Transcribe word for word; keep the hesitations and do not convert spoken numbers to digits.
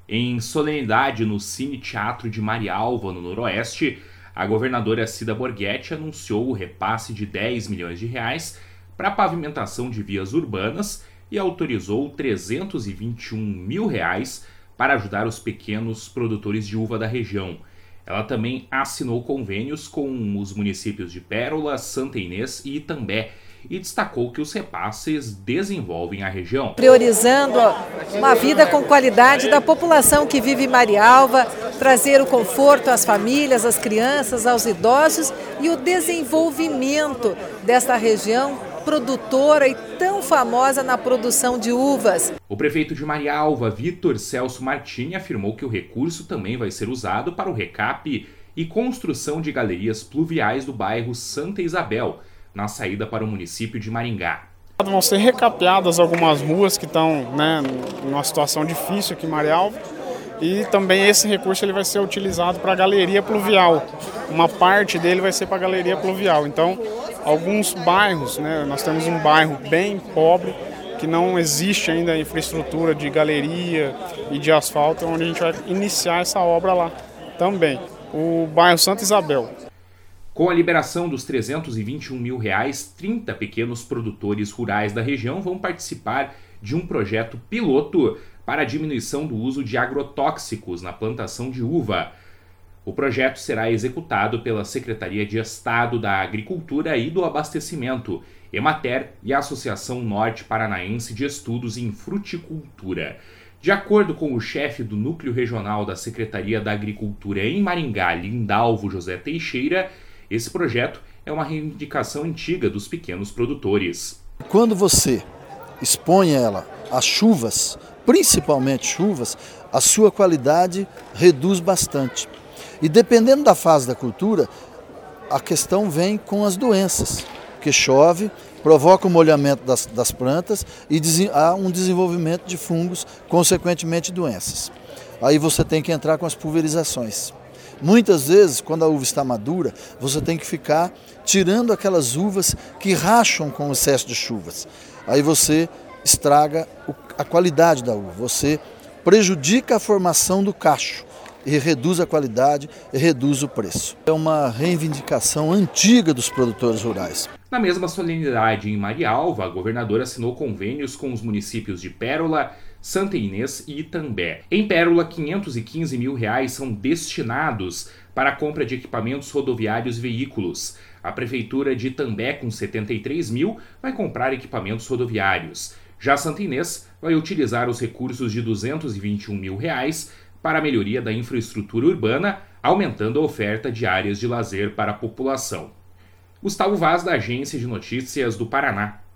Em solenidade no Cine Teatro de Marialva, no Noroeste, a governadora Cida Borghetti anunciou o repasse de dez milhões de reais para a pavimentação de vias urbanas e autorizou trezentos e vinte e um mil reais para ajudar os pequenos produtores de uva da região. Ela também assinou convênios com os municípios de Pérola, Santa Inês e Itambé e destacou que os repasses desenvolvem a região. Priorizando uma vida com qualidade da população que vive em Marialva, trazer o conforto às famílias, às crianças, aos idosos e o desenvolvimento desta região produtora e tão famosa na produção de uvas. O prefeito de Marialva, Vitor Celso Martini, afirmou que o recurso também vai ser usado para o recap e construção de galerias pluviais do bairro Santa Isabel, na saída para o município de Maringá. Vão ser recapeadas algumas ruas que estão, né, numa situação difícil aqui em Marialva, e também esse recurso ele vai ser utilizado para a galeria pluvial. Uma parte dele vai ser para a galeria pluvial. Então, alguns bairros, né, nós temos um bairro bem pobre, que não existe ainda a infraestrutura de galeria e de asfalto, onde a gente vai iniciar essa obra lá também. O bairro Santa Isabel. Com a liberação dos trezentos e vinte e um mil reais, trinta pequenos produtores rurais da região vão participar de um projeto piloto para a diminuição do uso de agrotóxicos na plantação de uva. O projeto será executado pela Secretaria de Estado da Agricultura e do Abastecimento, Emater e a Associação Norte Paranaense de Estudos em Fruticultura. De acordo com o chefe do Núcleo Regional da Secretaria da Agricultura em Maringá, Lindalvo José Teixeira, esse projeto é uma reivindicação antiga dos pequenos produtores. Quando você expõe ela às chuvas, principalmente chuvas, a sua qualidade reduz bastante. E dependendo da fase da cultura, a questão vem com as doenças, porque chove, provoca o molhamento das, das plantas e há um desenvolvimento de fungos, consequentemente doenças. Aí você tem que entrar com as pulverizações. Muitas vezes, quando a uva está madura, você tem que ficar tirando aquelas uvas que racham com o excesso de chuvas. Aí você estraga a qualidade da uva, você prejudica a formação do cacho e reduz a qualidade e reduz o preço. É uma reivindicação antiga dos produtores rurais. Na mesma solenidade em Marialva, a governadora assinou convênios com os municípios de Pérola, Santa Inês e Itambé. Em Pérola, quinhentos e quinze mil reais são destinados para a compra de equipamentos rodoviários e veículos. A Prefeitura de Itambé, com setenta e três mil, vai comprar equipamentos rodoviários. Já Santa Inês vai utilizar os recursos de duzentos e vinte e um mil reais para a melhoria da infraestrutura urbana, aumentando a oferta de áreas de lazer para a população. Gustavo Vaz, da Agência de Notícias do Paraná.